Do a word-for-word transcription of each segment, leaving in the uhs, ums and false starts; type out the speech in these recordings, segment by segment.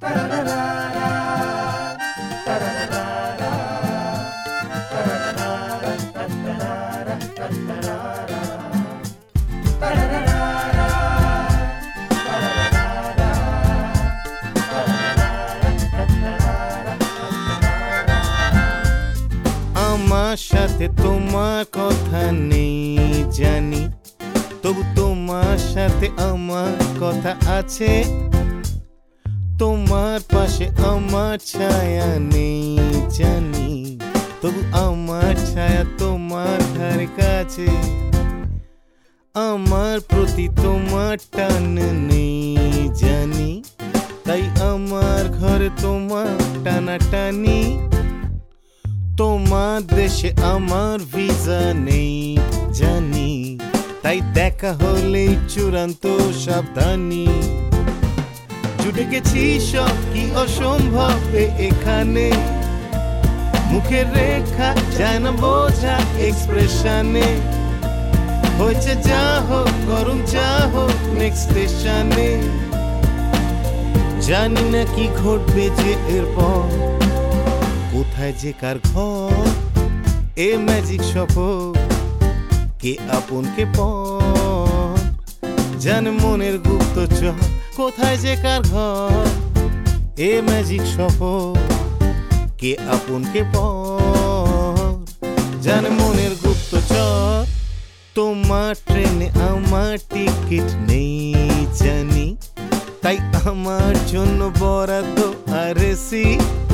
আমার সাথে তোমার কথা নেই জানি, তবু তোমার সাথে আমার কথা আছে। তোমার পাশে আমার ছায়া নেই জানি, তবু আমার ছায়া তোমার ধারে কাছে। আমার প্রতি তোমার টান নেই জানি, তাই আমার ঘরে তোমার টানাটানি। তোমার দেশে আমার ভিসা নেই জানি, তাই দেখা হলেই চূড়ান্ত সাবধানী। জুটে গেছি সব কি অসম্ভব এখানে, মুখের রেখা যায় না বোঝা এক্সপ্রেশনে। হয়েছে যা হোক গরম চা হোক নেক্সট স্টেশনে। জানি না কি ঘটবে যে এরপর, কোথায় যে কার ঘর এ ম্যাজিক শপথ, কে আপন কে পর জানে মনের গুপ্তচর। কোথায় যে কার ঘর এ ম্যাজিক শপথ, কে আপন কে পর জানে মনের গুপ্তচর। তোমার ট্রেনে আমার টিকিট নেই জানি, তাই আমার জন্য বরাদ্দ আর এসি।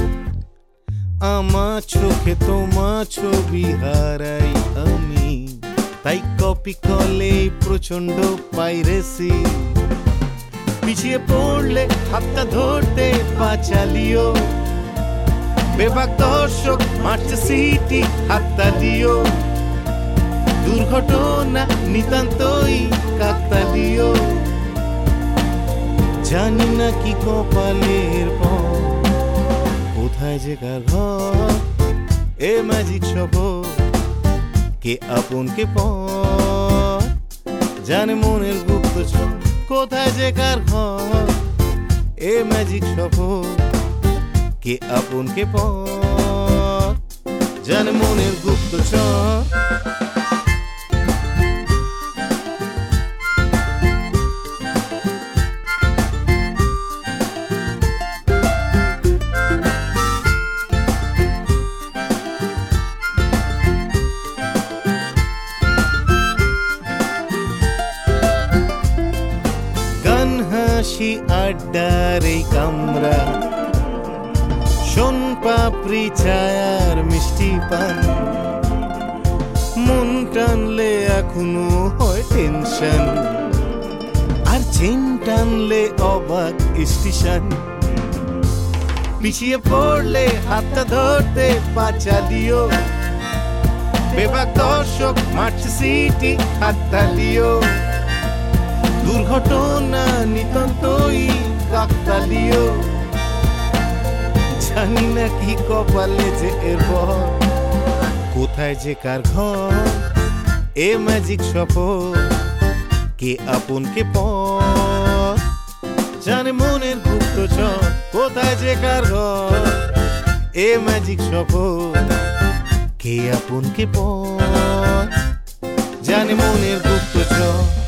আমার চোখে তোমার ছবি হারাই আমি, তাই কপি কলে প্রচন্ড পাইরেসি। পিছিয়ে পড়লে হাতটা ধরতে পা চালিও, বেবাক দর্শক মারছে সিটি হাততালিও। দুর্ঘটনা নিতান্তই কাকতালিও, জানি না কি কপালের পর, কোথায় যে কার ঘর এ ম্যাজিক শপথ, কে আপন কে পর জানে মনের গুপ্তচর। কোথায় যে কার ঘর এ ম্যাজিক শপথ, কে আপন কে পর জানে মনের গুপ্তচর। হাসি আড্ডার এই কামরা, শোন পাপড়ি ছায়ার মিষ্টি পান। মন টানলে এখনো হয় টেনশন, আর চেন টানলে অবাক স্টেশন। পিছিয়ে পড়লে হাতটা ধরতে পা চালিও, বেবাক দর্শক মারছে সিটি হাততালিও। দুর্ঘটনা নিতান্তই কাকতালিও, জানি না কি কপালে যে এরপর, কোথায় যে কার ঘর এ ম্যাজিক শপথ, কে আপন কে পর জানে মনের গুপ্তচর। কোথায় যে কার ঘর এ ম্যাজিক শপথ, কে আপন কে পর জানে মনের গুপ্তচর।